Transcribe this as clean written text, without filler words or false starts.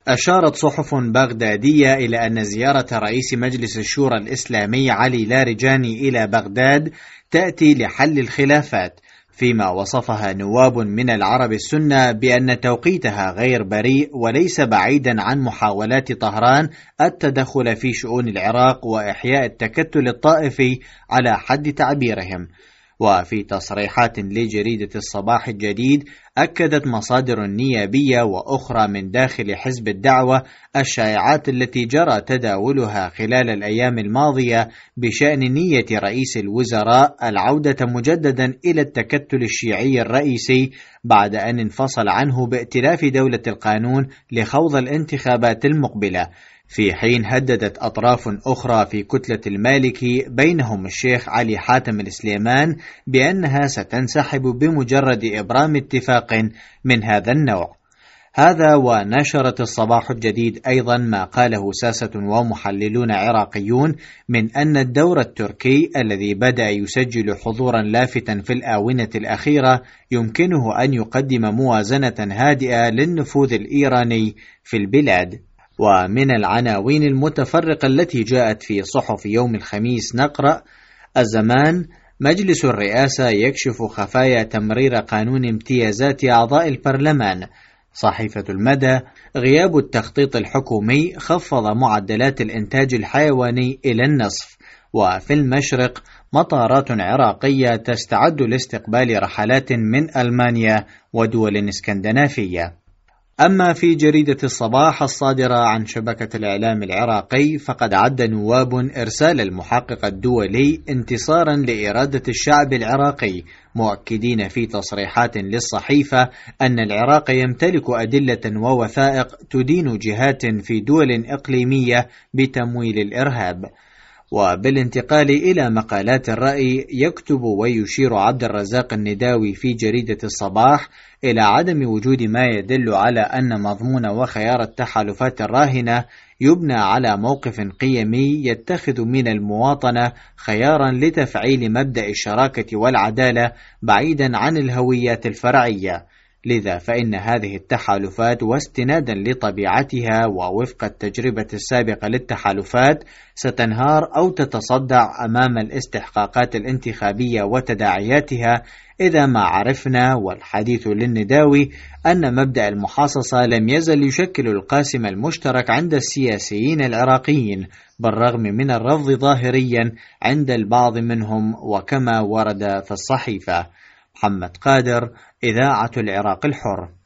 أشارت صحف بغدادية إلى أن زيارة رئيس مجلس الشورى الإسلامي علي لاریجاني إلى بغداد تأتي لحل الخلافات، فيما وصفها نواب من العرب السنة بأن توقيتها غير بريء وليس بعيدا عن محاولات طهران التدخل في شؤون العراق وإحياء التكتل الطائفي على حد تعبيرهم. وفي تصريحات لجريدة الصباح الجديد، أكدت مصادر نيابية وأخرى من داخل حزب الدعوة الشائعات التي جرى تداولها خلال الأيام الماضية بشأن نية رئيس الوزراء العودة مجددا إلى التكتل الشيعي الرئيسي بعد أن انفصل عنه بائتلاف دولة القانون لخوض الانتخابات المقبلة، في حين هددت أطراف أخرى في كتلة المالكي بينهم الشيخ علي حاتم السليمان بأنها ستنسحب بمجرد إبرام اتفاق من هذا النوع. هذا ونشرت الصباح الجديد أيضا ما قاله ساسة ومحللون عراقيون من أن الدور التركي الذي بدأ يسجل حضورا لافتا في الآونة الأخيرة يمكنه أن يقدم موازنة هادئة للنفوذ الإيراني في البلاد. ومن العناوين المتفرقة التي جاءت في صحف يوم الخميس نقرأ: الزمان، مجلس الرئاسة يكشف خفايا تمرير قانون امتيازات أعضاء البرلمان. صحيفة المدى: غياب التخطيط الحكومي خفض معدلات الإنتاج الحيواني إلى النصف. وفي المشرق: مطارات عراقية تستعد لاستقبال رحلات من ألمانيا ودول اسكندنافية. أما في جريدة الصباح الصادرة عن شبكة الإعلام العراقي، فقد عد نواب إرسال المحقق الدولي انتصارا لإرادة الشعب العراقي، مؤكدين في تصريحات للصحيفة أن العراق يمتلك أدلة ووثائق تدين جهات في دول إقليمية بتمويل الإرهاب. وبالانتقال إلى مقالات الرأي، يكتب ويشير عبد الرزاق النداوي في جريدة الصباح إلى عدم وجود ما يدل على أن مضمون وخيار التحالفات الراهنة يبنى على موقف قيمي يتخذ من المواطنة خيارا لتفعيل مبدأ الشراكة والعدالة بعيدا عن الهويات الفرعية. لذا فإن هذه التحالفات واستنادا لطبيعتها ووفق التجربة السابقة للتحالفات ستنهار أو تتصدع أمام الاستحقاقات الانتخابية وتداعياتها، إذا ما عرفنا والحديث للنداوي أن مبدأ المحاصصة لم يزل يشكل القاسم المشترك عند السياسيين العراقيين بالرغم من الرفض ظاهريا عند البعض منهم، وكما ورد في الصحيفة. محمد قادر، إذاعة العراق الحر.